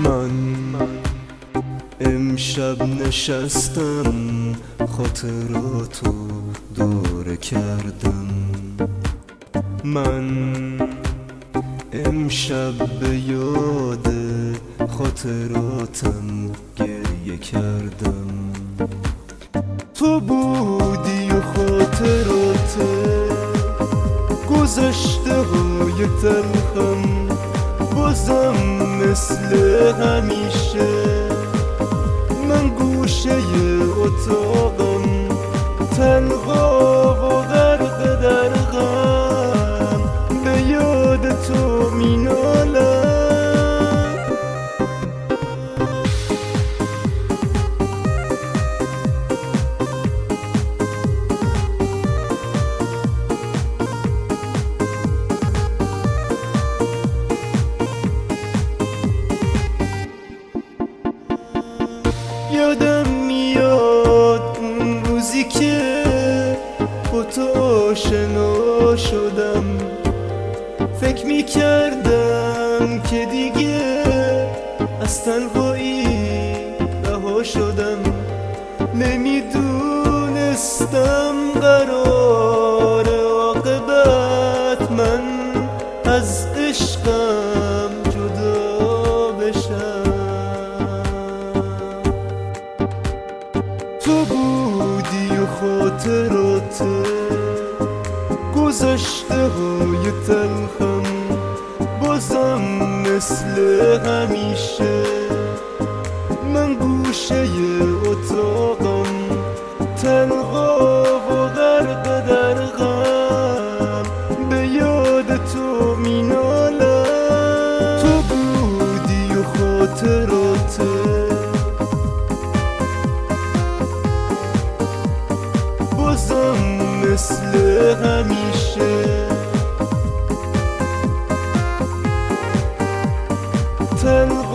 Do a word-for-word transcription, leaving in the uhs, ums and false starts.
من امشب نشستم خاطراتو دوره کردم. من امشب به یاد خاطراتم گریه کردم. تو بودی و خاطرات گذشته های تلخم بازم مثل همیشه من گوشه اتاقم تنها و غرق در غم به یاد تو مینالم. یادم میاد اون روزی که با تو آشنا شدم، فکر میکردم که دیگه از تنهایی رها شدم. نمیدونستم قرار عاقبت من از عشقم جدا بشم. تو بودی و خاطرات گذشته های تلخم بازم مثل همیشه من گوشه اتاقم تنها و غرق در غم به یاد تو مینالم. تو بودی و خاطرات بازم مثل همیشه تنها